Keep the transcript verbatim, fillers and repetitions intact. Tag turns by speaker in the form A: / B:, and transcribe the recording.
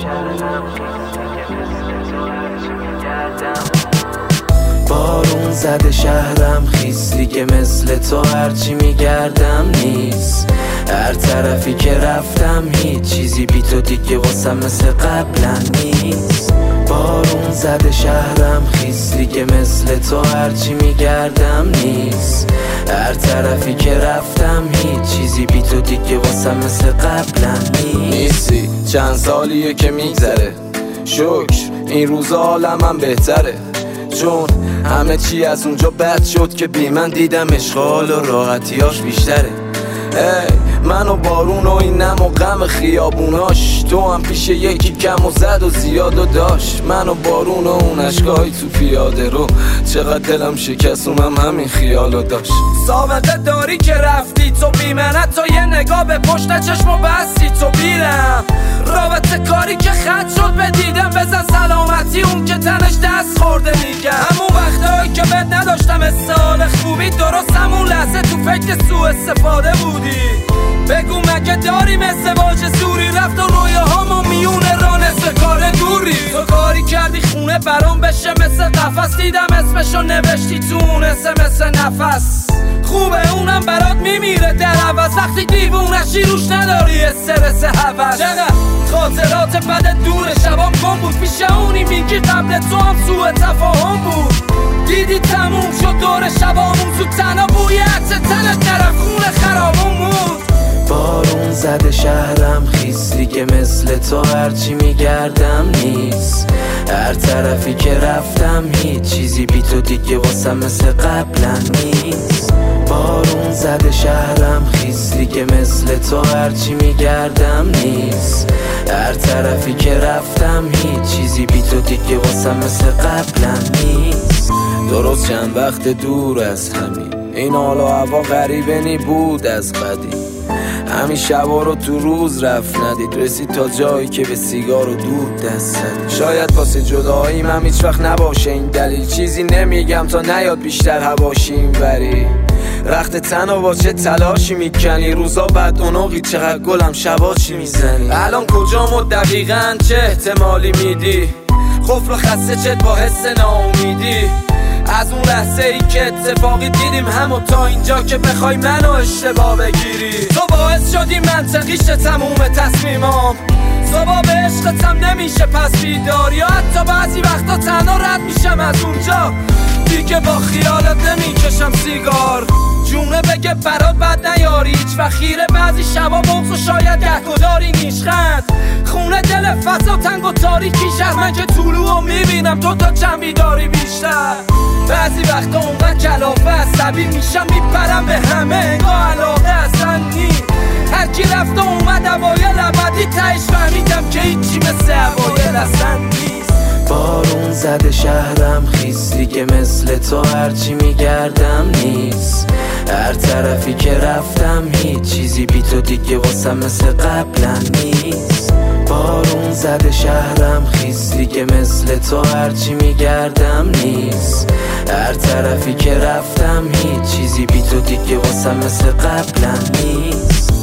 A: بارون زده شهرم خیس دیگه مثل تو هرچی میگردم نیست. هر طرفی که رفتم هیچ چیزی بی تو دیگه واسم مثل قبلا نیست. بارون زده شهرم خیس دیگه مثل تو هرچی میگردم نیست. هر طرفی که رفتم هیچ چیزی بی تو دیگه واسم مثل قبلا
B: نیستی. چند سالیه که میگذره، شکر این روزا حالم بهتره، چون همه چی از اونجا بد شد که بی من دیدم اشغال و راحتیاش بیشتره. ای من و بارون و این نم و غم خیابوناش، تو هم پیش یکی کم و زد و زیاد و داشت. من و بارون و اون اشکایی تو پیاده رو، چقدر دلم شکست اونم همین خیالو داشت.
C: سابقه داری که رفتی تو بی منت، تو یه نگاه به پشت چشم و بستی تو بیرم. رابطه کاری که خط شد به دیدم، بزن سلامتی اون که تنش دست خورده میگم. همون وقتایی که بد نداشتم استحال خوبی، درست همون لحظه تو فکر سوء استفاده بودی. بگو مگه داریم ازدواج زوری، رفت و رویاهامو میونه را نصف کار دوری. تو کاری کردی خونه برام بشه مثل قفس، دیدم اسمشو نوشتی تو اون اسمس نفس. خوبه اونم برات میمیره در عوض، وقتی دیوونشی روش نداری استرس هوس. چقدر خاطرات بد دور شبام کن بود، پیش اونی میگی قبل تو هم سوء تفاهم بود. دیدی تموم شد دور شبامون، زود تنها بوی عطر تنت نرفت خونه خرابون بود.
A: بارون زده شهرم خیس دیگه مثل تو هرچی میگردم نیست. هر طرفی که رفتم هیچ چیزی بی تو دیگه واسم مثل قبلا نیست. بارون زده شهرم خیس دیگه مثل تو هرچی میگردم نیست. هر طرفی که رفتم هیچ چیزی بی تو دیگه واسم مثل قبلا نیست.
B: درست چند وقت دور از همین، این حال و هوا غریبه نی بود از قدیم. همین شبا رو تو روز رفت ندید، رسید تا جایی که به سیگار و دود دست زد. شاید واسه جداییم هم هیچ وقت نباشه این دلیل، چیزی نمیگم تا نیاد بیشتر هواشیم وری. رخت تنها با چه تلاشی میکنی، روزا بعد اونوقی چقدر گلم شبا چی میزنی. الان کجام و دقیقاً چه احتمالی میدی، خفل و خسته چت با حس ناامیدی. از اون لحظه ای که اتفاقی دیدیم همو تا اینجا که بخوای منو اشتباه بگیری. تو باعث شدی منطقیش تموم تصمیمام، صبح به عشقتم نمیشه پس بیدار، یا حتی بعضی وقتا تنها رد میشم از اونجا دیگه با خیالت نمیکشم سیگار. جونه بگه برات بد نیاری هیچ و خیره، بعضی شبا بغض و شاید گهگداری نیشخند. خونه دل فضا تنگ و تاریکی شهر، من که طلوعو میبینم تو تا چند بیداری بیشتر. بعضی وقتا اونقدر کلافه عصبی میشم میپرم به همه انگاه علاقه اصلا نی. هرکی رفت و اومد اوایل ابدی تهش فهمیدم که هیچی مثل اوایل اصلا نیست.
A: بارون زده شهرم خیس دیگه مثل تو هرچی میگردم نیست. هر طرفی که رفتم هیچ چیزی بی تو دیگه واسم مثل قبلا نیست. بارون زده شهرم خیس دیگه مثل تو هرچی میگردم نیست. هر طرفی که رفتم هیچ چیزی بی تو دیگه واسم مثل قبلا نیست.